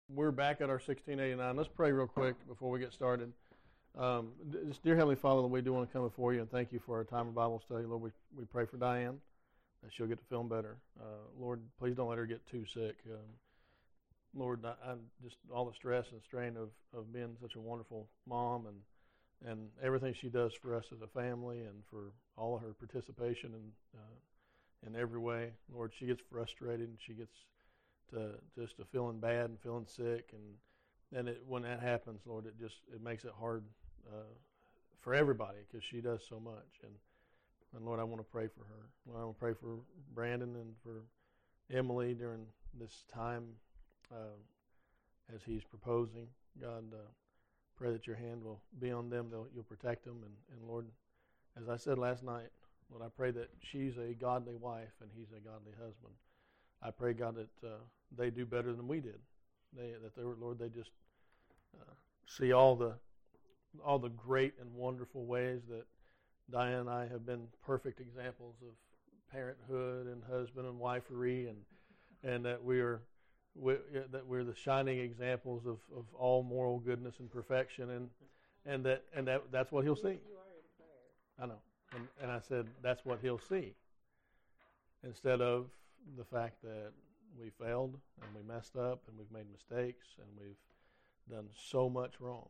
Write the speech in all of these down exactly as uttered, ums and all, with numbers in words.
We're back at our sixteen eighty-nine. Let's pray real quick before we get started. Um, just, dear Heavenly Father, we do want to come before you and thank you for our time of Bible study. Lord, we, we pray for Diane, that she'll get to feeling better. Uh, Lord, please don't let her get too sick. Um, Lord, I, I'm just all the stress and strain of, of being such a wonderful mom and, and everything she does for us as a family and for all of her participation in, uh, in every way. Lord, she gets frustrated and she gets to just to feeling bad and feeling sick, and and it, when that happens, Lord, it just it makes it hard uh, for everybody because she does so much. And and Lord, I want to pray for her. Lord, I want to pray for Brandon and for Emily during this time uh, as he's proposing. God, uh, pray that your hand will be on them. They'll, you'll protect them. And, and Lord, as I said last night, Lord, I pray that she's a godly wife and he's a godly husband. I pray, God, that uh, they do better than we did. They, that they were, Lord, they just uh, see all the all the great and wonderful ways that Diane and I have been perfect examples of parenthood and husband and wifery, and and that we are we, that we're the shining examples of, of all moral goodness and perfection, and and that and that that's what he'll see. I know, and and I said that's what he'll see, instead of the fact that we failed and we messed up and we've made mistakes and we've done so much wrong.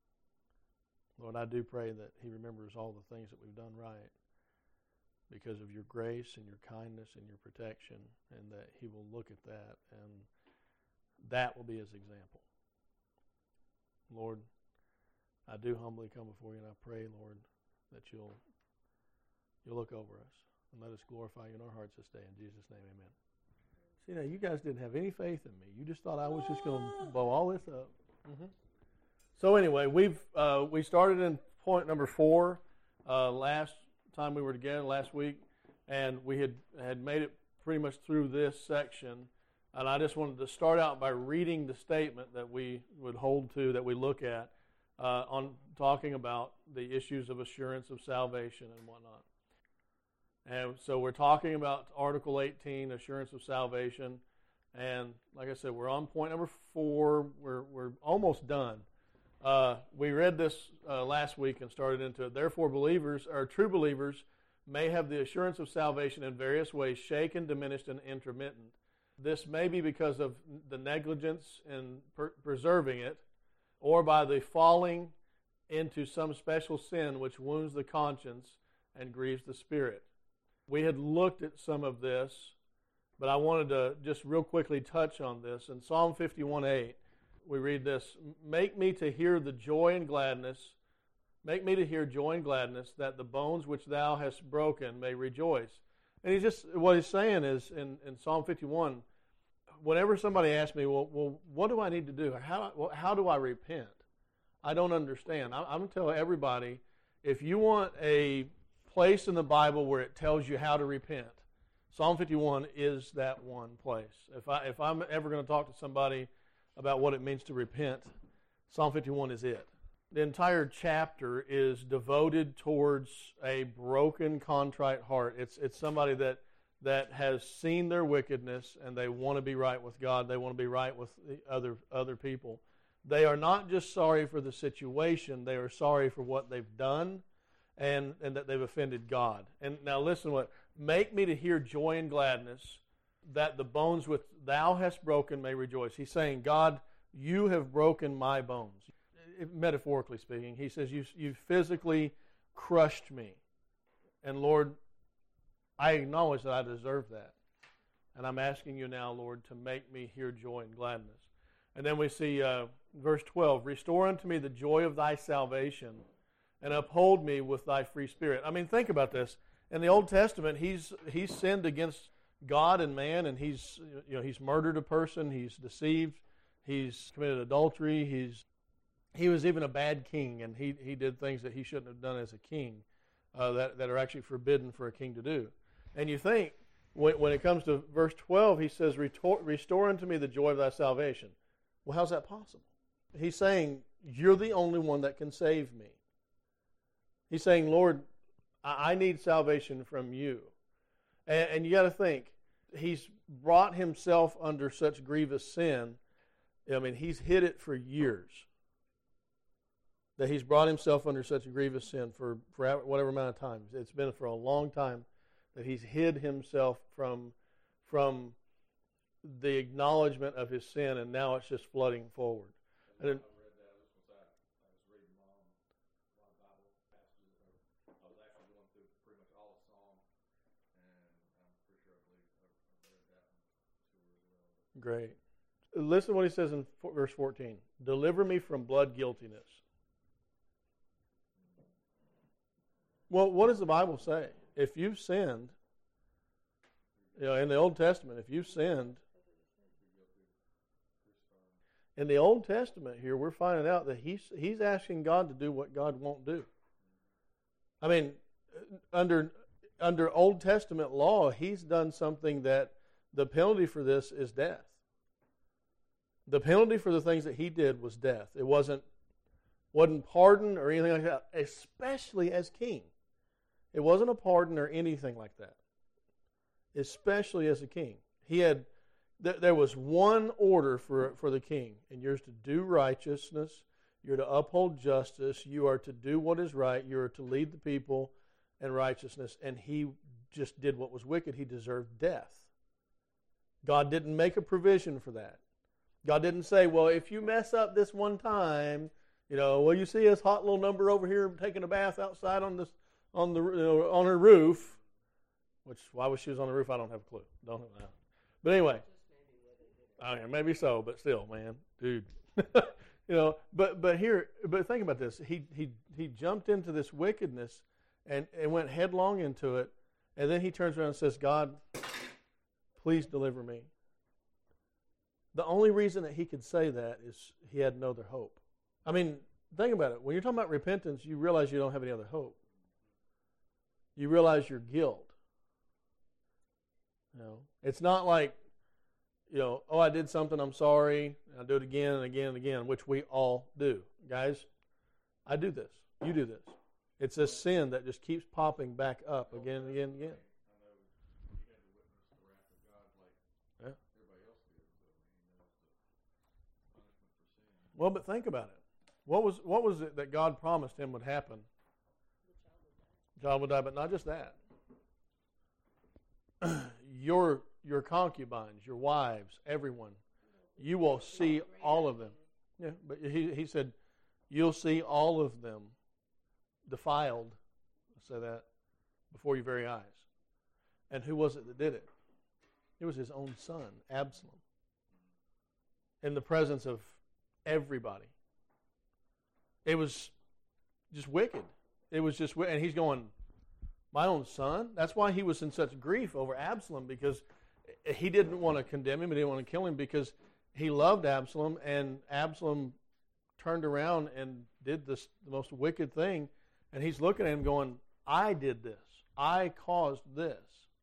Lord, I do pray that he remembers all the things that we've done right because of your grace and your kindness and your protection, and that he will look at that and that will be his example. Lord, I do humbly come before you, and I pray, Lord, that you'll you'll look over us and let us glorify you in our hearts this day. In Jesus' name, amen. See, now, you guys didn't have any faith in me. You just thought I was just going to blow all this up. Mm-hmm. So anyway, we've uh, we started in point number four uh, last time we were together, last week, and we had, had made it pretty much through this section. And I just wanted to start out by reading the statement that we would hold to, that we look at, uh, on talking about the issues of assurance of salvation and whatnot. And so we're talking about Article eighteen, assurance of salvation. And like I said, we're on point number four. We're we're almost done. Uh, we read this uh, last week and started into it. Therefore, believers, or true believers, may have the assurance of salvation in various ways, shaken, diminished, and intermittent. This may be because of the negligence in per- preserving it, or by the falling into some special sin which wounds the conscience and grieves the spirit. We had looked at some of this, but I wanted to just real quickly touch on this. In Psalm fifty-one eight, we read this: Make me to hear the joy and gladness, make me to hear joy and gladness, that the bones which thou hast broken may rejoice. And he's just, what he's saying is, in, in Psalm fifty-one, whenever somebody asks me, well, well, what do I need to do? How, well, how do I repent? I don't understand. I, I'm going to tell everybody, if you want a place in the Bible where it tells you how to repent, Psalm fifty-one is that one place. If I if I'm ever going to talk to somebody about what it means to repent, Psalm fifty-one is it. The entire chapter is devoted towards a broken, contrite heart. It's it's somebody that that has seen their wickedness and they want to be right with God. They want to be right with the other other people. They are not just sorry for the situation. They are sorry for what they've done, and, and that they've offended God. And now listen what, make me to hear joy and gladness, that the bones which thou hast broken may rejoice. He's saying, God, you have broken my bones. Metaphorically speaking, he says, you, you physically crushed me. And Lord, I acknowledge that I deserve that. And I'm asking you now, Lord, to make me hear joy and gladness. And then we see uh, verse twelve, restore unto me the joy of thy salvation, and uphold me with thy free spirit. I mean, think about this. In the Old Testament, he's he's sinned against God and man, and he's you know he's murdered a person, he's deceived, he's committed adultery, he's he was even a bad king, and he he did things that he shouldn't have done as a king, uh, that that are actually forbidden for a king to do. And you think when when it comes to verse twelve, he says, restore, restore unto me the joy of thy salvation. Well, how's that possible? He's saying, you're the only one that can save me. He's saying, Lord, I need salvation from you. And, and you got to think, he's brought himself under such grievous sin I mean, he's hid it for years. That he's brought himself under such a grievous sin for, for whatever amount of time. It's been for a long time that he's hid himself from, from the acknowledgement of his sin, and now it's just flooding forward. And then, great. Listen to what he says in verse fourteen. Deliver me from blood guiltiness. Well, what does the Bible say? If you've sinned, you know, in the Old Testament, if you've sinned, in the Old Testament here, we're finding out that he's he's asking God to do what God won't do. I mean, under under Old Testament law, he's done something that the penalty for this is death. The penalty for the things that he did was death. It wasn't wasn't pardon or anything like that, especially as king. It wasn't a pardon or anything like that, especially as a king. He had th- there was one order for for the king, and you're to do righteousness, you're to uphold justice, you are to do what is right, you are to lead the people in righteousness, and he just did what was wicked. He deserved death. God didn't make a provision for that. God didn't say, well, if you mess up this one time, you know, well, you see this hot little number over here taking a bath outside on this on the you know, on her roof, which why was she was on the roof? I don't have a clue. Don't know. But anyway, I mean, maybe so, but still, man, dude, you know. But but here, but think about this. He he he jumped into this wickedness and and went headlong into it, and then he turns around and says, God, please deliver me. The only reason that he could say that is he had no other hope. I mean, think about it. When you're talking about repentance, you realize you don't have any other hope. You realize your guilt. You know, it's not like, you know, oh, I did something, I'm sorry, and I'll do it again and again and again, which we all do. Guys, I do this. You do this. It's a sin that just keeps popping back up again and again and again. Well, but think about it. What was what was it that God promised him would happen? The child would die, but not just that. your your concubines, your wives, everyone, you will see all of them. Yeah, but he he said, you'll see all of them defiled. I'll say that before your very eyes. And who was it that did it? It was his own son, Absalom, in the presence of everybody. It was just wicked. It was just, and he's going, my own son? That's why he was in such grief over Absalom, because he didn't want to condemn him, he didn't want to kill him, because he loved Absalom, and Absalom turned around and did this the most wicked thing, and he's looking at him going, I did this. I caused this.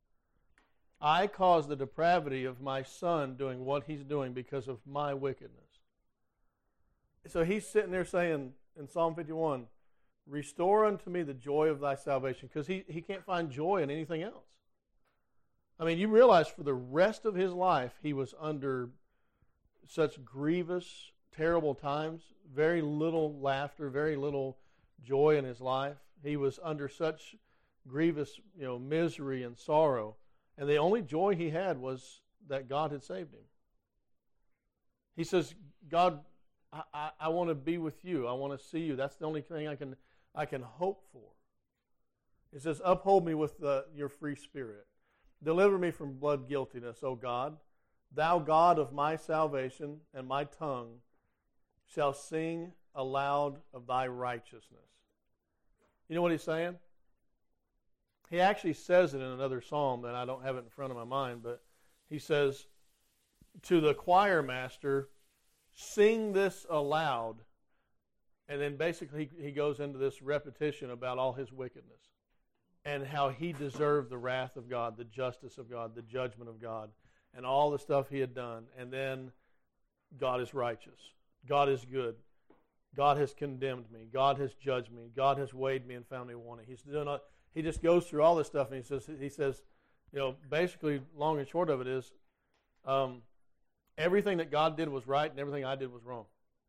I caused the depravity of my son doing what he's doing because of my wickedness. So he's sitting there saying in Psalm fifty-one, restore unto me the joy of thy salvation, because he, he can't find joy in anything else. I mean, you realize for the rest of his life he was under such grievous, terrible times, very little laughter, very little joy in his life. He was under such grievous, you know, misery and sorrow, and the only joy he had was that God had saved him. He says, God, I, I, I want to be with you. I want to see you. That's the only thing I can I can hope for. It says, uphold me with the, your free spirit. Deliver me from blood guiltiness, O God. Thou God of my salvation, and my tongue shall sing aloud of thy righteousness. You know what he's saying? He actually says it in another psalm that I don't have it in front of my mind, but he says to the choir master, sing this aloud. And then basically he goes into this repetition about all his wickedness and how he deserved the wrath of God, the justice of God, the judgment of God, and all the stuff he had done. And then God is righteous. God is good. God has condemned me. God has judged me. God has weighed me and found me wanting. He's doing a, he just goes through all this stuff, and he says, he says, you know, basically, long and short of it is, um, everything that God did was right and everything I did was wrong.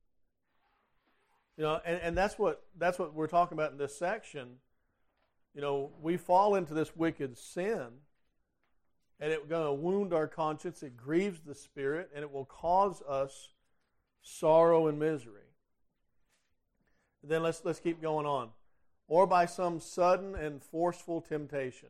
You know, and, and that's what that's what we're talking about in this section. You know, we fall into this wicked sin, and it's going to wound our conscience. It grieves the Spirit, and it will cause us sorrow and misery. Then let's let's keep going on. Or by some sudden and forceful temptation.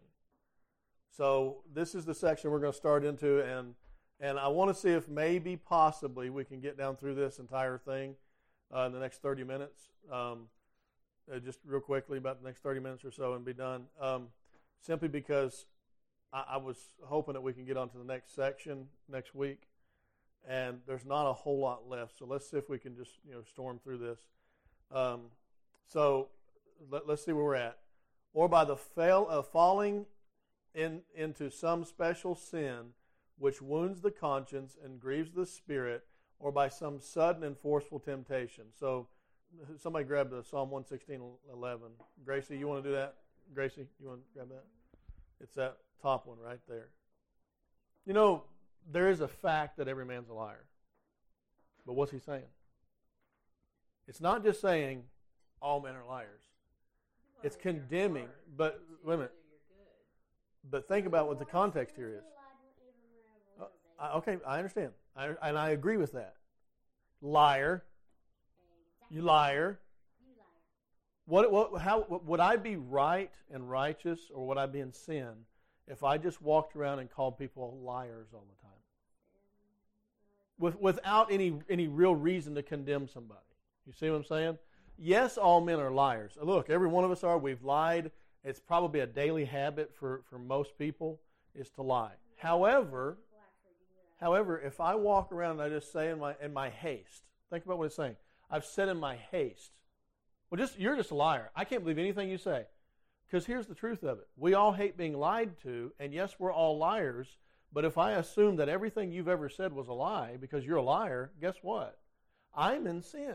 So this is the section we're going to start into, and and I want to see if maybe, possibly, we can get down through this entire thing uh, in the next thirty minutes. Um, uh, just real quickly, about the next thirty minutes or so, and be done. Um, simply because I, I was hoping that we can get on to the next section next week, and there's not a whole lot left. So let's see if we can just you know storm through this. Um, so let, let's see where we're at. Or by the fail of falling in into some special sin which wounds the conscience and grieves the Spirit, or by some sudden and forceful temptation. So somebody grab the Psalm one sixteen eleven. Gracie, you want to do that? Gracie, you want to grab that? It's that top one right there. You know, there is a fact that every man's a liar. But what's he saying? It's not just saying all men are liars. It's condemning, but wait a minute. But think about what the context here is. Uh, I- okay, I understand. I, and I agree with that. Liar. You liar. What, what, how, what, would I be right and righteous, or would I be in sin if I just walked around and called people liars all the time? With, without any, any real reason to condemn somebody. You see what I'm saying? Yes, all men are liars. Look, every one of us are. We've lied. It's probably a daily habit for, for most people is to lie. However, however, if I walk around and I just say in my in my haste, think about what it's saying. I've said in my haste. Well, just you're just a liar. I can't believe anything you say. Because here's the truth of it. We all hate being lied to, and yes, we're all liars, but if I assume that everything you've ever said was a lie because you're a liar, guess what? I'm in sin.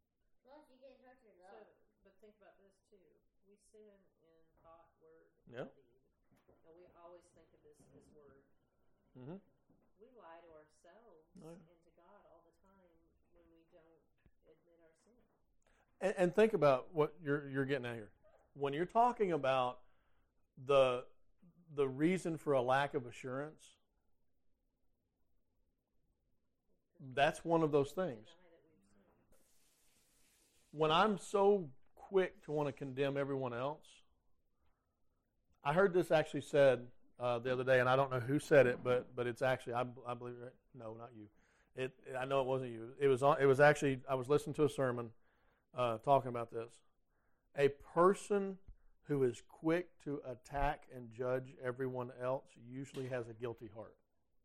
Yeah. And we always think of this as word. Mm-hmm. We lie to ourselves oh, yeah. and to God all the time when we don't admit our sin. And, and think about what you're you're getting at here. When you're talking about the the reason for a lack of assurance, that's one of those things. When I'm so quick to want to condemn everyone else, I heard this actually said uh, the other day, and I don't know who said it, but but it's actually I, I believe it. No, not you. It I know it wasn't you. It was on, it was actually I was listening to a sermon uh, talking about this. A person who is quick to attack and judge everyone else usually has a guilty heart.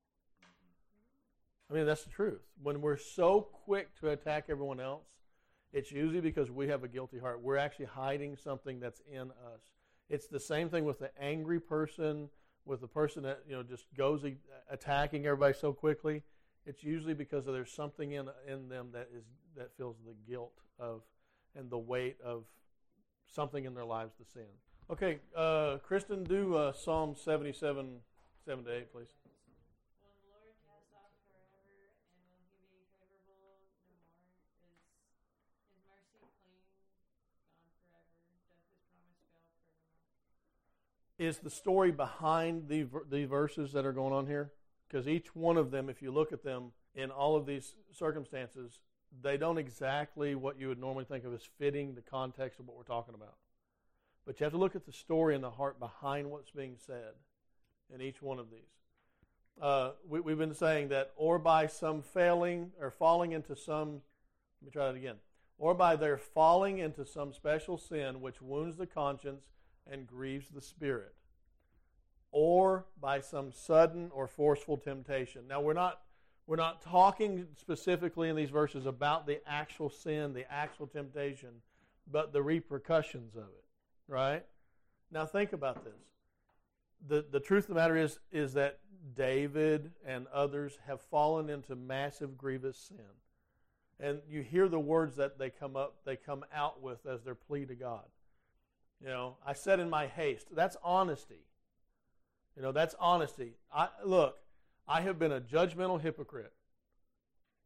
I mean, that's the truth. When we're so quick to attack everyone else, it's usually because we have a guilty heart. We're actually hiding something that's in us. It's the same thing with the angry person, with the person that you know just goes attacking everybody so quickly. It's usually because there's something in in them that is that feels the guilt of and the weight of something in their lives, the sin. Okay, uh, Kristen, do uh, Psalm seventy-seven, seven to eight, please. Will the Lord cast off forever, and will He be favorable no more? Is His mercy clean, gone forever? Does His promise fail forevermore? Is the story behind the the verses that are going on here? Because each one of them, if you look at them in all of these circumstances, they don't exactly what you would normally think of as fitting the context of what we're talking about. But you have to look at the story and the heart behind what's being said in each one of these. Uh, we, we've been saying that, or by some failing or falling into some, let me try that again, or by their falling into some special sin which wounds the conscience and grieves the spirit, or by some sudden or forceful temptation. Now, we're not we're not talking specifically in these verses about the actual sin, the actual temptation, but the repercussions of it, right? Now, think about this. The the truth of the matter is is that David and others have fallen into massive, grievous sin. And you hear the words that they come up, they come out with as their plea to God. You know, I said in my haste. That's honesty. You know, that's honesty. I, look, I have been a judgmental hypocrite.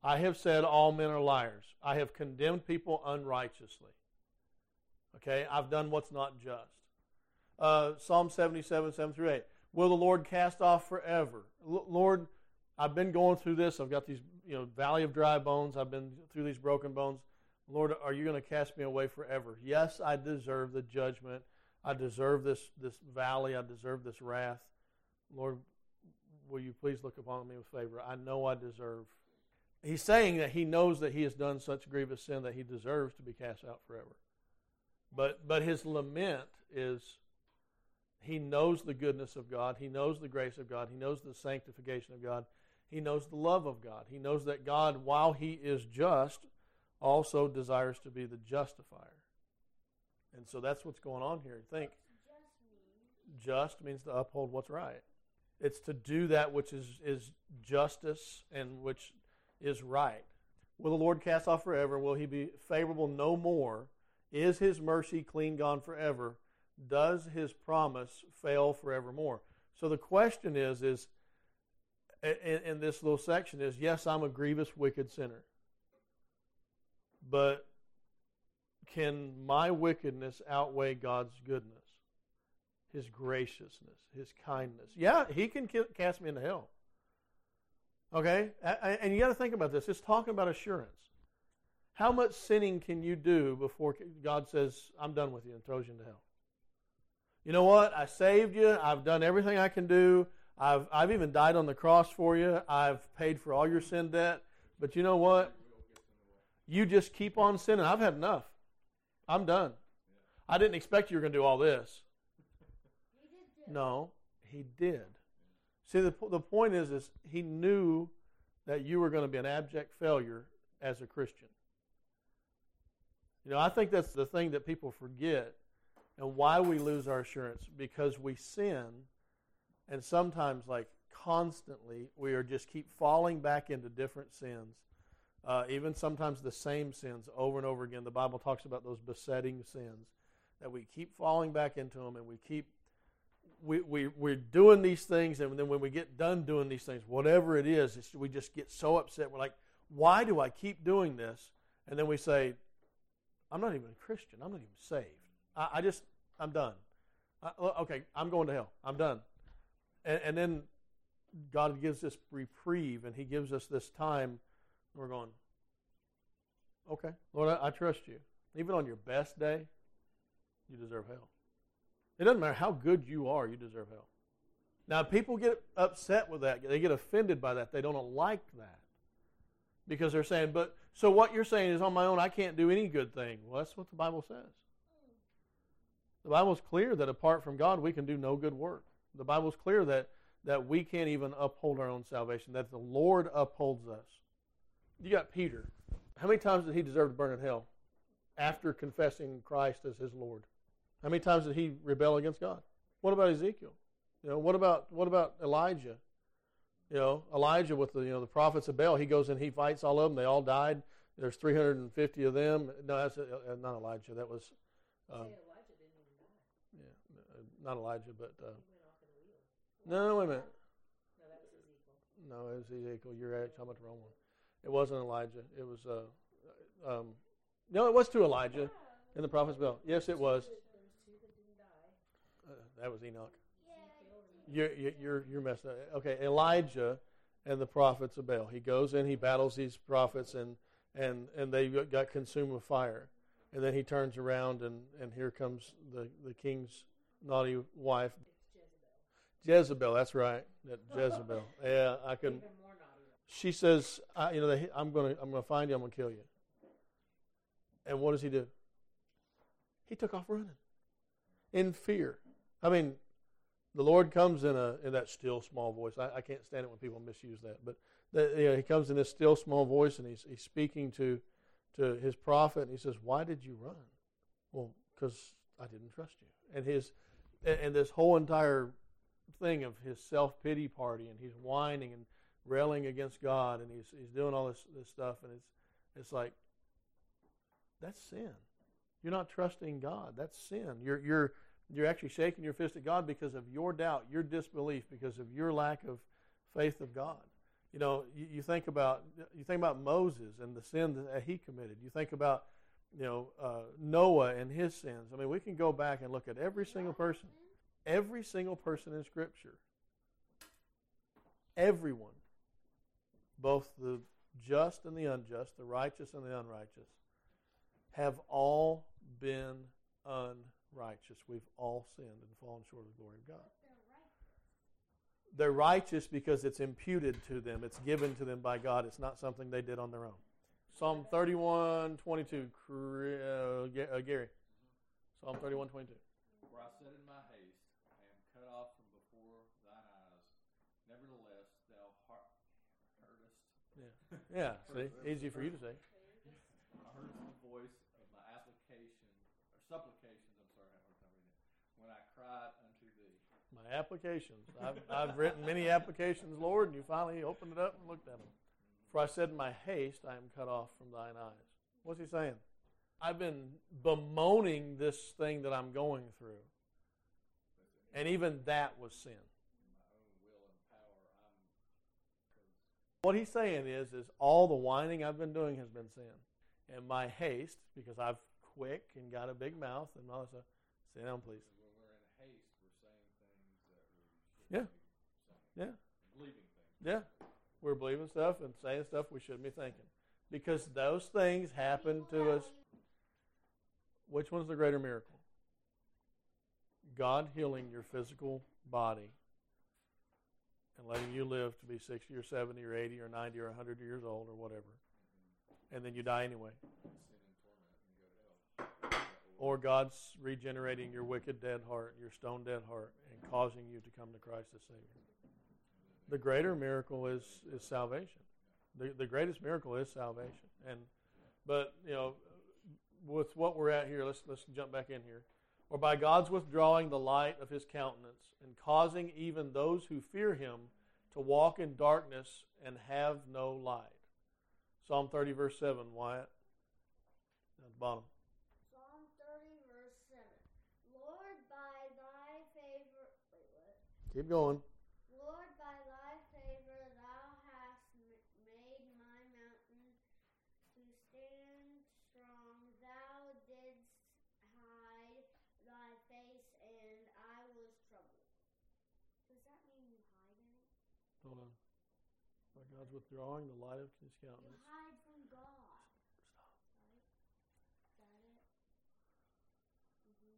I have said all men are liars. I have condemned people unrighteously. Okay, I've done what's not just. Uh, Psalm seventy-seven, seven through eight. Will the Lord cast off forever? L- Lord, I've been going through this. I've got these, you know, valley of dry bones. I've been through these broken bones. Lord, are you going to cast me away forever? Yes, I deserve the judgment. I deserve this, this valley. I deserve this wrath. Lord, will you please look upon me with favor? I know I deserve. He's saying that he knows that he has done such grievous sin that he deserves to be cast out forever. But but his lament is he knows the goodness of God. He knows the grace of God. He knows the sanctification of God. He knows the love of God. He knows that God, while he is just, also desires to be the justifier. And so that's what's going on here. Think, just means to uphold what's right. It's to do that which is, is justice and which is right. Will the Lord cast off forever? Will he be favorable no more? Is his mercy clean gone forever? Does his promise fail forevermore? So the question is, is in, in this little section is, yes, I'm a grievous, wicked sinner. But can my wickedness outweigh God's goodness, his graciousness, his kindness? Yeah, he can cast me into hell. Okay? And you got to think about this. It's talking about assurance. How much sinning can you do before God says, I'm done with you, and throws you into hell? You know what? I saved you. I've done everything I can do. I've, I've even died on the cross for you. I've paid for all your sin debt. But you know what? You just keep on sinning. I've had enough. I'm done. I didn't expect you were going to do all this. No, he did. See, the, the point is, is he knew that you were going to be an abject failure as a Christian. You know, I think that's the thing that people forget and why we lose our assurance, because we sin, and sometimes, like constantly, we are just keep falling back into different sins, uh, even sometimes the same sins over and over again. The Bible talks about those besetting sins, that we keep falling back into them, and we keep, we, we, we're doing these things, and then when we get done doing these things, whatever it is, it's, we just get so upset. We're like, why do I keep doing this? And then we say, I'm not even a Christian. I'm not even saved. I, I just, I'm done. I, okay, I'm going to hell. I'm done. And, and then God gives this reprieve, and he gives us this time. We're going, okay, Lord, I, I trust you. Even on your best day, you deserve hell. It doesn't matter how good you are, you deserve hell. Now, people get upset with that. They get offended by that. They don't like that. Because they're saying, but, so what you're saying is on my own, I can't do any good thing. Well, that's what the Bible says. The Bible's clear that apart from God, we can do no good work. The Bible's clear that, that we can't even uphold our own salvation, that the Lord upholds us. You got Peter. How many times did he deserve to burn in hell after confessing Christ as his Lord? How many times did he rebel against God? What about Ezekiel? You know, what about what about Elijah? You know, Elijah with the you know the prophets of Baal, he goes and he fights all of them. They all died. There's three hundred fifty of them. No, that's uh, not Elijah. That was um, Elijah didn't even die. yeah, not Elijah, but uh, He went off in a wheel. no, wait a minute. No, that was Ezekiel. No, it was Ezekiel. You're right. Talking about the wrong one. It wasn't Elijah. It was uh, um, no, it was to Elijah and the prophets of Baal. Yes, it was. There was two that didn't die. Uh, that was Enoch. You're, you're, you're messed up. Okay, Elijah and the prophets of Baal. He goes in, he battles these prophets, and, and, and they got consumed with fire. And then he turns around, and, and here comes the, the king's naughty wife. Jezebel. Jezebel, that's right. That Jezebel. Yeah, I can. Even more naughty. She says, I, you know, they, I'm going to I'm going to find you, I'm going to kill you. And what does he do? He took off running in fear. I mean, the Lord comes in a in that still small voice. I, I can't stand it when people misuse that, but the, you know, he comes in this still small voice, and he's he's speaking to to his prophet, and he says, "Why did you run?" Well, because I didn't trust you. And his and, and this whole entire thing of his self pity party, and he's whining and railing against God, and he's he's doing all this this stuff, and it's it's like that's sin. You're not trusting God. That's sin. You're you're You're actually shaking your fist at God because of your doubt, your disbelief, because of your lack of faith of God. You know, you, you think about you think about Moses and the sin that he committed. You think about, you know, uh, Noah and his sins. I mean, we can go back and look at every single person, every single person in Scripture. Everyone, both the just and the unjust, the righteous and the unrighteous, have all been unrighteous. We've all sinned and fallen short of the glory of God. They're righteous because it's imputed to them. It's given to them by God. It's not something they did on their own. Psalm thirty-one twenty-two, uh, Gary. Psalm thirty-one twenty-two. For I said in my haste, I am cut off from before thine eyes. Nevertheless, thou heardest. Yeah, yeah. See, easy for you to say. I heard the voice of my application, or supplications, I'm sorry, I have a hard time reading it, when I cried unto thee. My applications. I've, I've written many applications, Lord, and you finally opened it up and looked at them. For I said in my haste, I am cut off from thine eyes. What's he saying? I've been bemoaning this thing that I'm going through. And even that was sin. What he's saying is, is all the whining I've been doing has been sin. And my haste, because I've quick and got a big mouth and all that stuff, sit down, please. When we're in haste, we're saying things that we Yeah. shouldn't be saying. Yeah. Believing things. Yeah. We're believing stuff and saying stuff we shouldn't be thinking. Because those things happen to us. Which one's the greater miracle? God healing your physical body and letting you live to be sixty or seventy or eighty or ninety or one hundred years old or whatever. And then you die anyway. Sin and torment and you go to hell. Or God's regenerating your wicked dead heart, your stone dead heart, and causing you to come to Christ as Savior. The greater miracle is, is salvation. The, the greatest miracle is salvation. And but, you know, with what we're at here, let's let's jump back in here. Or by God's withdrawing the light of his countenance and causing even those who fear him to walk in darkness and have no light. Psalm thirty, verse seven, Wyatt. At the bottom. Psalm thirty, verse seven. Lord, by thy favor... Wait, what? Keep going. Lord, by thy favor thou hast m- made my mountain to stand strong. Thou didst hide thy face, and I was troubled. Does that mean you hide it? Hold on. By God's withdrawing the light of his You countenance. hide from God. Stop. Right? Is that it? Mm-hmm.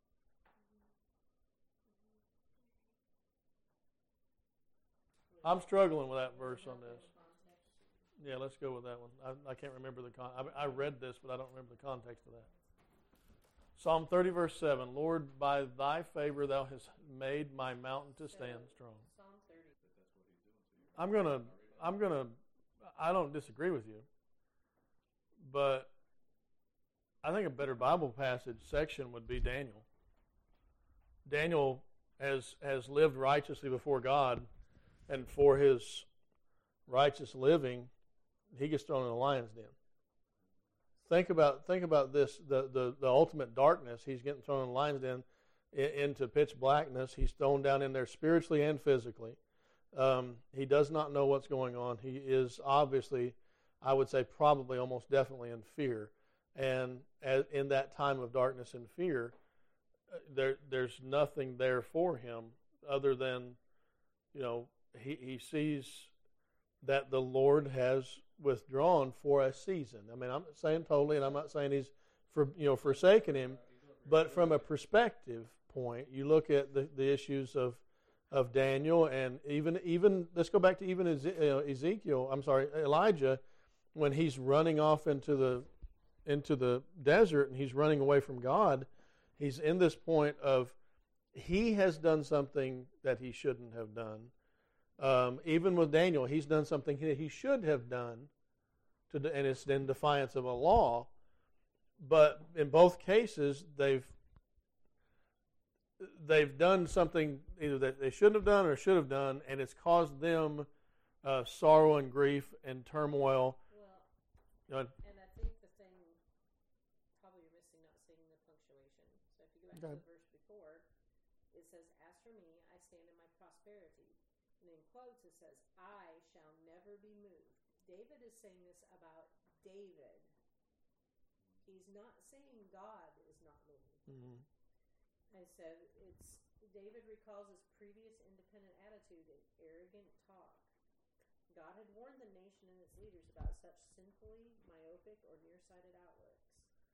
Mm-hmm. I'm struggling with that verse on this. Yeah, let's go with that one. I, I can't remember the con. I, I read this, but I don't remember the context of that. Psalm thirty, verse seven. Lord, by thy favor thou hast made my mountain to stand strong. Psalm thirty. I'm gonna. I'm gonna. I don't disagree with you, but I think a better Bible passage section would be Daniel. Daniel has has lived righteously before God, and for his righteous living, he gets thrown in a lion's den. Think about think about this: the the, the ultimate darkness. He's getting thrown in a lion's den in, into pitch blackness. He's thrown down in there spiritually and physically. Um, he does not know what's going on. He is obviously, I would say, probably almost definitely in fear. And as, in that time of darkness and fear, uh, there there's nothing there for him other than, you know, he, he sees that the Lord has withdrawn for a season. I mean, I'm not saying totally, and I'm not saying he's for you know forsaken him, but from a perspective point, you look at the, the issues of of Daniel, and even even let's go back to even Ezekiel. I'm sorry, Elijah, when he's running off into the into the desert and he's running away from God. He's in this point of he has done something that he shouldn't have done. Um, even with Daniel, he's done something that he should have done, to, and it's in defiance of a law. But in both cases, they've they've done something either that they shouldn't have done or should have done, and it's caused them uh, sorrow and grief and turmoil. Well, You know, and I think the thing probably you're missing not seeing the punctuation. So if you go back Okay. to the verse before, it says, "As for me, I stand in my prosperity. and in quotes it says, I shall never be moved. David is saying this about David. He's not saying God is not moved. Mm-hmm. I said it's David recalls his previous independent attitude and arrogant talk. God had warned the nation and its leaders about such sinfully myopic or nearsighted outlooks.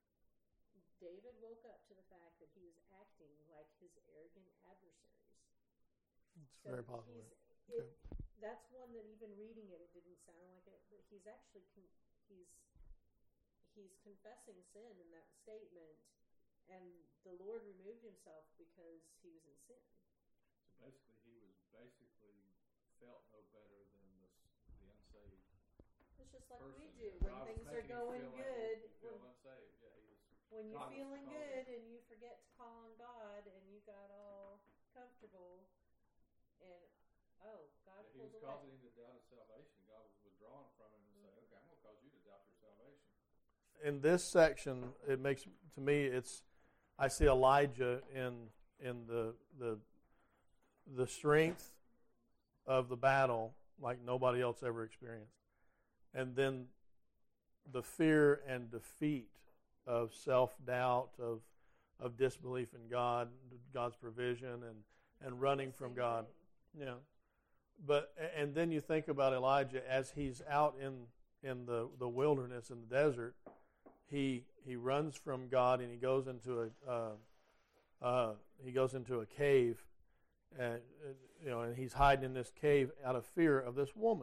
David woke up to the fact that he was acting like his arrogant adversaries. It's So very possible. he's- It, that's one that even reading it, it didn't sound like it, but he's actually con- he's he's confessing sin in that statement, and the Lord removed himself because he was in sin. So basically, he was basically felt no better than the, the unsaved It's just like person. we do God when was things are making him going feel like good. he feel When, unsaved. Yeah, he was. when you're God was feeling causing- good and you forget to call on God and you got all comfortable, and oh, God Yeah, he pulled was away. causing him to doubt his salvation. God was withdrawing from him and say, "Okay, I'm going to cause you to doubt your salvation." In this section, it makes to me it's I see Elijah in in the the the strength of the battle like nobody else ever experienced, and then the fear and defeat of self-doubt, of of disbelief in God, God's provision, and and running from Same God. thing. Yeah, but and then you think about Elijah as he's out in in the, the wilderness in the desert. He he runs from God and he goes into a uh, uh, he goes into a cave, and you know, and he's hiding in this cave out of fear of this woman.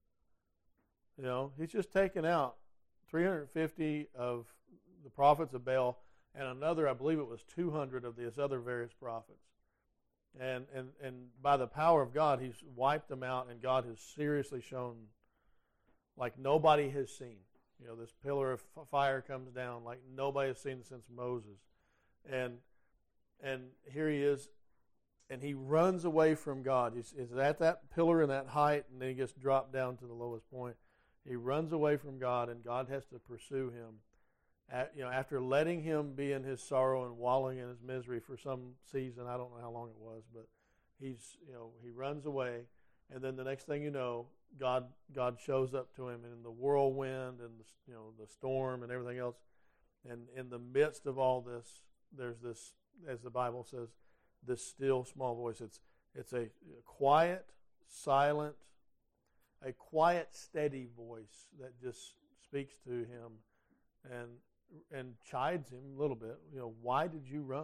You know, he's just taken out three hundred fifty of the prophets of Baal and another, I believe it was two hundred of these other various prophets. And, and and by the power of God, he's wiped them out, and God has seriously shown like nobody has seen. You know, this pillar of f- fire comes down like nobody has seen since Moses. And and here he is, and he runs away from God. He's, he's at that pillar and that height, and then he gets dropped down to the lowest point. He runs away from God, and God has to pursue him. At, you know, after letting him be in his sorrow and wallowing in his misery for some season, I don't know how long it was, but he's, you know, he runs away, and then the next thing you know, God God shows up to him in the whirlwind and the, you know, the storm and everything else, and in the midst of all this, there's this, as the Bible says, this still small voice. It's it's a quiet, silent, a quiet, steady voice that just speaks to him, and and chides him a little bit. You know, why did you run?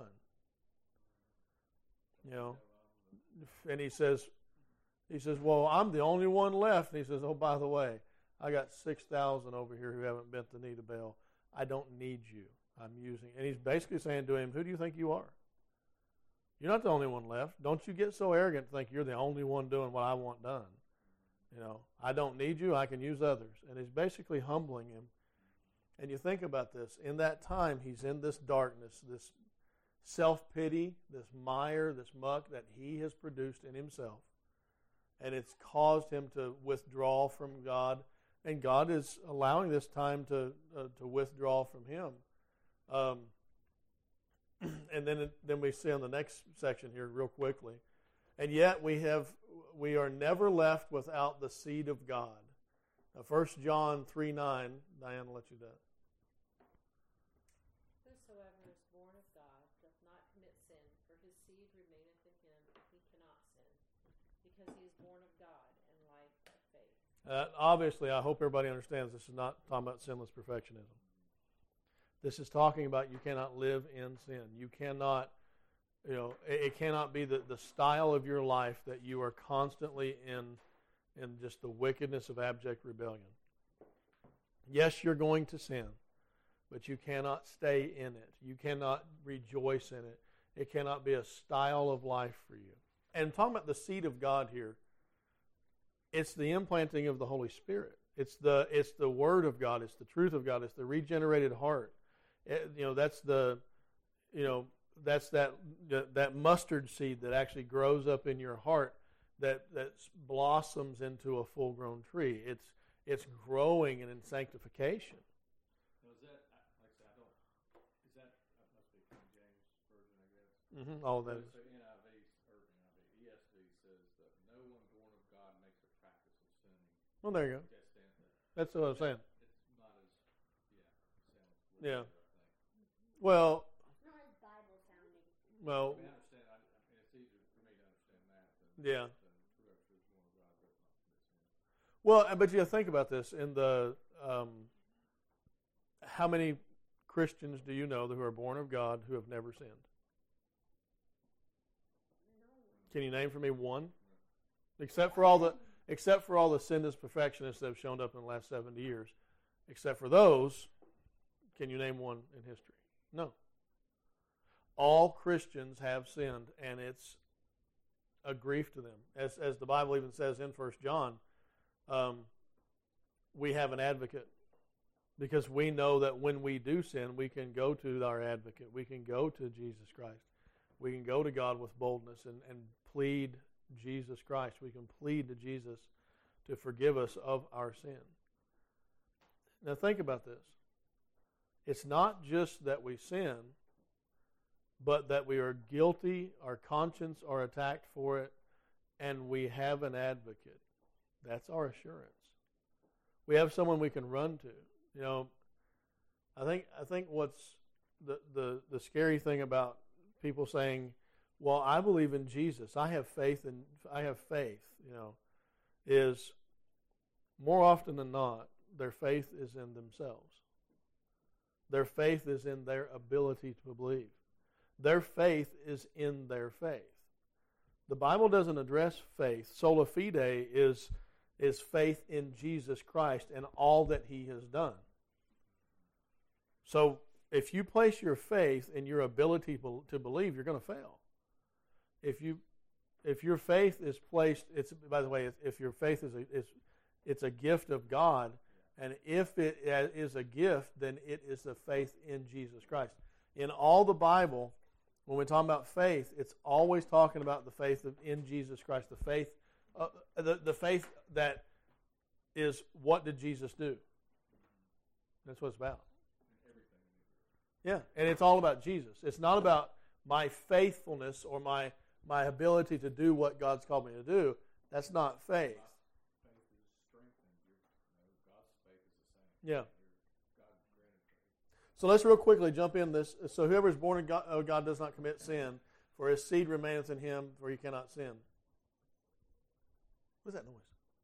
You know, and he says, he says, well, I'm the only one left. And he says, oh, by the way, I got six thousand over here who haven't bent the knee to Baal. I don't need you. I'm using, and he's basically saying to him, who do you think you are? You're not the only one left. Don't you get so arrogant to think you're the only one doing what I want done. You know, I don't need you. I can use others. And he's basically humbling him. And you think about this. In that time, he's in this darkness, this self-pity, this mire, this muck that he has produced in himself. And it's caused him to withdraw from God. And God is allowing this time to uh, to withdraw from him. Um, and then then we see on the next section here real quickly. And yet we have we are never left without the seed of God. Now, First John three nine, Diane, I'll let you do that. Whosoever is born of God doth not commit sin, for his seed remaineth in him, and he cannot sin, because he is born of God, and life by faith. Uh, obviously, I hope everybody understands this is not talking about sinless perfectionism. This is talking about you cannot live in sin. You cannot, you know, it, it cannot be the, the style of your life that you are constantly in, in just the wickedness of abject rebellion. Yes, you're going to sin, but you cannot stay in it. You cannot rejoice in it. It cannot be a style of life for you. And talking about the seed of God here, it's the implanting of the Holy Spirit. It's the it's the Word of God. It's the truth of God. It's the regenerated heart. It, you know, that's the, you know, that's that that mustard seed that actually grows up in your heart that that blossoms into a full-grown tree. It's it's growing and in sanctification. So is that, like I said, I don't, is that, that must be King James Version, I guess. Mm-hmm. All that. So N I V, or N I V, E S V says that no one born of Oh, there you go. Just stand there. That's what I'm saying. It's not as, yeah, Yeah. sounds I think. Well, It's not as Bible sounding. well, I mean, I understand. I, I mean, it's easier for me to understand that than, yeah. than whoever says one of God does not commit sin. Well, but you think about this. In the um, how many Christians do you know who are born of God who have never sinned? Can you name for me one? Except for all the except for all the sinless perfectionists that have shown up in the last seventy years. Except for those, can you name one in history? No. All Christians have sinned, and it's a grief to them. As as the Bible even says in First John, um, we have an advocate. Because we know that when we do sin, we can go to our advocate. We can go to Jesus Christ. We can go to God with boldness and, and plead Jesus Christ. We can plead to Jesus to forgive us of our sin. Now think about this. It's not just that we sin, but that we are guilty, our conscience are attacked for it, and we have an advocate. That's our assurance. We have someone we can run to. You know, I think I think what's the, the, the scary thing about people saying, well, I believe in Jesus, I have faith in I have faith, you know, is more often than not, their faith is in themselves. Their faith is in their ability to believe. Their faith is in their faith. The Bible doesn't address faith. Sola fide is, is faith in Jesus Christ and all that He has done. So if you place your faith in your ability to believe, you're going to fail. If you, if your faith is placed, it's by the way, if your faith is a, is, it's a gift of God, and if it is a gift, then it is the faith in Jesus Christ. In all the Bible, when we're talking about faith, it's always talking about the faith of, in Jesus Christ. The faith, uh, the the faith that is what did Jesus do? That's what it's about. Yeah, and it's all about Jesus. It's not about my faithfulness or my my ability to do what God's called me to do. That's not faith. Faith is strengthened. You know, God's faith is the same. Yeah. God granted faith. So let's real quickly jump in this. So whoever is born of God, of God does not commit sin, for his seed remaineth in him, for he cannot sin. What's that noise?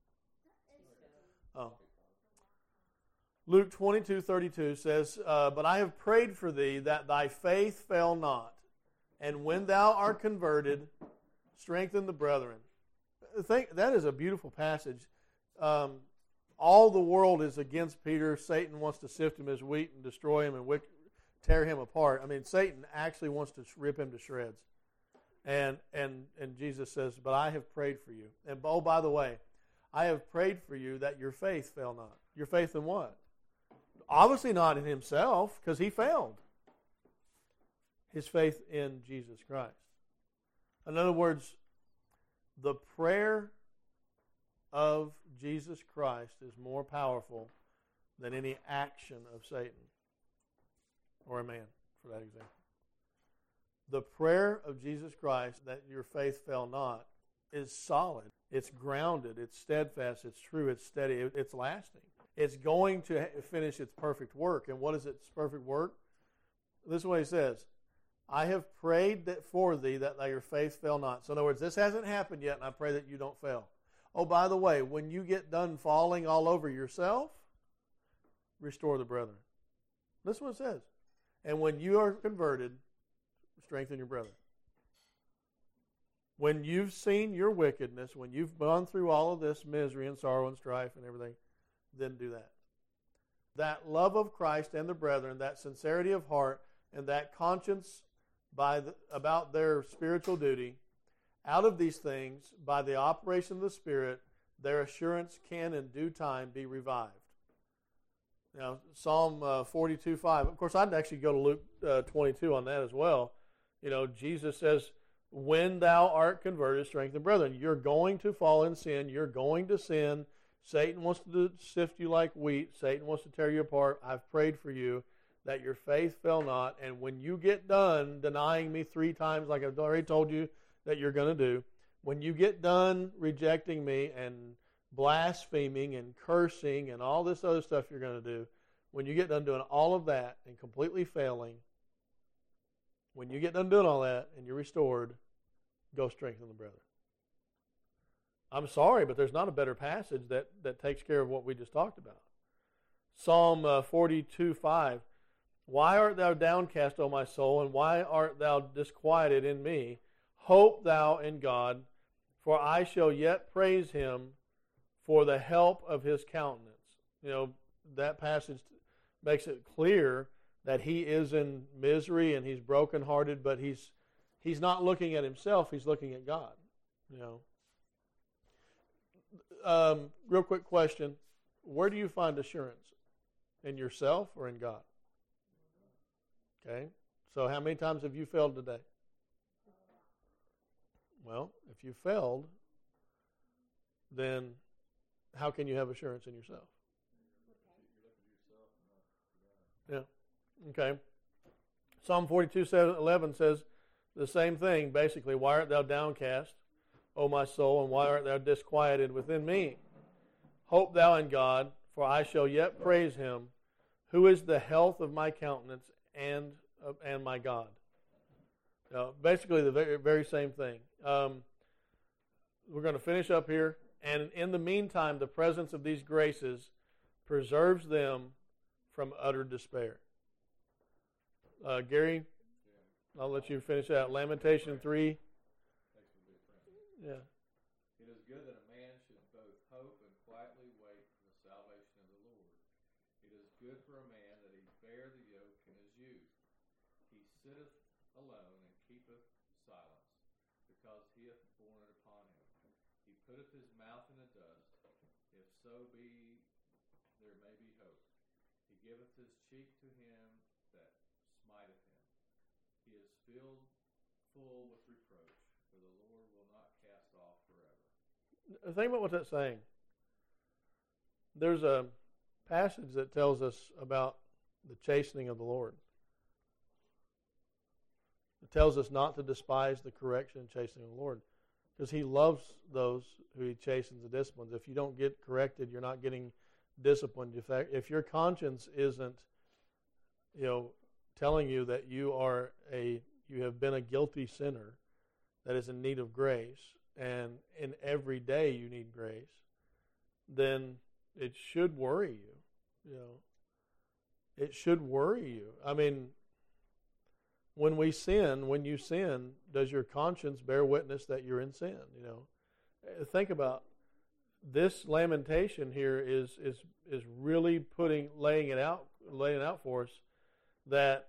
Oh. Luke twenty-two thirty-two says, uh, But I have prayed for thee that thy faith fail not, and when thou art converted, strengthen the brethren. Think, that is a beautiful passage. Um, all the world is against Peter. Satan wants to sift him as wheat and destroy him and wick, tear him apart. I mean, Satan actually wants to rip him to shreds. And and and Jesus says, But I have prayed for you. And oh, by the way, I have prayed for you that your faith fail not. Your faith in what? Obviously not in himself, because he failed. His faith in Jesus Christ. In other words, the prayer of Jesus Christ is more powerful than any action of Satan or a man, for that example. The prayer of Jesus Christ, that your faith fail not, is solid. It's grounded. It's steadfast. It's true. It's steady. It's lasting. It's going to finish its perfect work. And what is its perfect work? This is what he says. I have prayed that for thee that thy your faith fail not. So in other words, this hasn't happened yet, and I pray that you don't fail. Oh, by the way, when you get done falling all over yourself, restore the brethren. This is what it says. And when you are converted, strengthen your brethren. When you've seen your wickedness, when you've gone through all of this misery and sorrow and strife and everything, then do that. That love of Christ and the brethren, that sincerity of heart, and that conscience by the, about their spiritual duty, out of these things, by the operation of the Spirit, their assurance can in due time be revived. Now, Psalm uh, forty-two five. Of course, I'd actually go to Luke uh, twenty-two on that as well. You know, Jesus says, when thou art converted, strengthen brethren. You're going to fall in sin. You're going to sin. Satan wants to sift you like wheat. Satan wants to tear you apart. I've prayed for you that your faith fail not. And when you get done denying me three times, like I've already told you that you're going to do, when you get done rejecting me and blaspheming and cursing and all this other stuff you're going to do, when you get done doing all of that and completely failing, when you get done doing all that and you're restored, go strengthen the brethren. I'm sorry, but there's not a better passage that, that takes care of what we just talked about. Psalm uh, forty-two five. Why art thou downcast, O my soul, and why art thou disquieted in me? Hope thou in God, for I shall yet praise him for the help of his countenance. You know, that passage makes it clear that he is in misery and he's brokenhearted, but he's he's not looking at himself, he's looking at God. You know. Um, real quick question. Where do you find assurance? In yourself or in God? Okay. So how many times have you failed today? Well, if you failed, then how can you have assurance in yourself? Yeah. Okay. Psalm forty-two eleven says the same thing, basically. Why art thou downcast, O my soul, and why art thou disquieted within me? Hope thou in God, for I shall yet praise him, who is the health of my countenance and uh, and my God. Uh, basically, the very, very same thing. Um, we're going to finish up here, and in the meantime, the presence of these graces preserves them from utter despair. Uh, Gary, I'll let you finish that. Lamentation three. Yeah. It is good that a man should both hope and quietly wait for the salvation of the Lord. It is good for a man that he bear the yoke in his youth. He sitteth alone and keepeth silence, because he hath borne it upon him. He putteth his mouth in the dust, if so be there may be hope. He giveth his cheek to him that smiteth him. He is filled full with reproach, for the Lord will not cast off forever. Think about what that's saying. There's a passage that tells us about the chastening of the Lord. It tells us not to despise the correction and chastening of the Lord, because he loves those who he chastens and disciplines. If you don't get corrected, you're not getting disciplined. If your conscience isn't, you know, telling you that you are a, you have been a guilty sinner that is in need of grace, and in every day you need grace, then it should worry you. You know, it should worry you. I mean, when we sin, when you sin, does your conscience bear witness that you're in sin? You know, think about this lamentation here is is is really putting laying it out laying it out for us that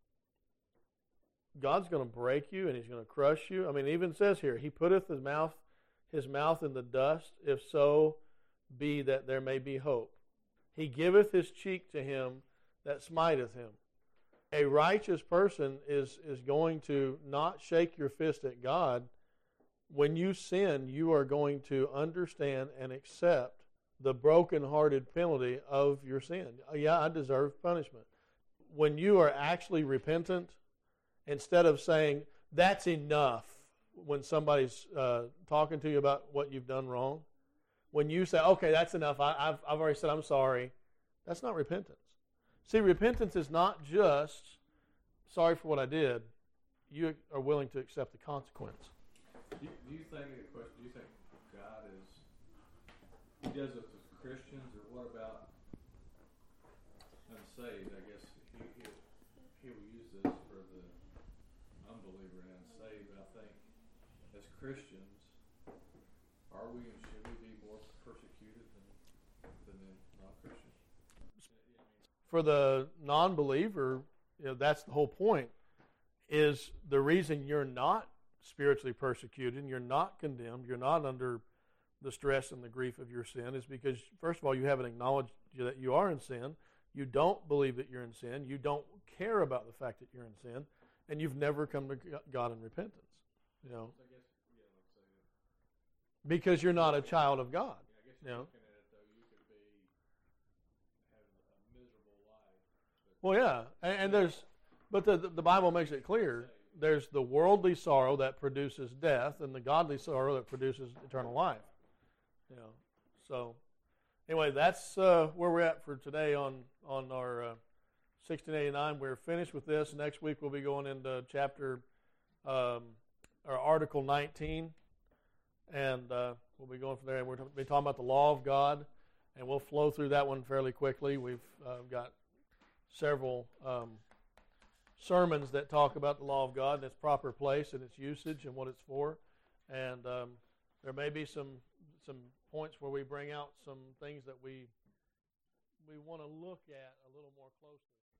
God's going to break you and he's going to crush you. I mean, it even says here, he putteth his mouth his mouth in the dust, if so be that there may be hope. He giveth his cheek to him that smiteth him. A righteous person is, is going to not shake your fist at God. When you sin, you are going to understand and accept the broken-hearted penalty of your sin. Yeah, I deserve punishment. When you are actually repentant, instead of saying, that's enough, when somebody's uh, talking to you about what you've done wrong, when you say, okay, that's enough, I, I've, I've already said I'm sorry, that's not repentance. See, repentance is not just, sorry for what I did. You are willing to accept the consequence. Do you, do you think, question, do you think God is, he does it with Christians, or what about unsaved? I guess he, he, he will use this for the unbeliever and unsaved. I think as Christians, are we and should we be more persecuted than, than the non-Christians? For the non-believer, you know, that's the whole point, is the reason you're not spiritually persecuted and you're not condemned, you're not under the stress and the grief of your sin, is because, first of all, you haven't acknowledged that you are in sin, you don't believe that you're in sin, you don't care about the fact that you're in sin, and you've never come to God in repentance. You know, I guess, yeah, let's say that. because you're not a child of God. Yeah, I guess You know? looking at it though, you could be have a miserable life. Well, yeah, and, and there's, but the the Bible makes it clear. There's the worldly sorrow that produces death, and the godly sorrow that produces eternal life. You know, So, anyway, that's uh, where we're at for today on on our uh, sixteen eighty-nine. We're finished with this. Next week we'll be going into chapter um, or Article nineteen, and uh, we'll be going from there. And we're going to be talking about the law of God, and we'll flow through that one fairly quickly. We've uh, got several um, sermons that talk about the law of God and its proper place and its usage and what it's for. And um, there may be some some points where we bring out some things that we we want to look at a little more closely.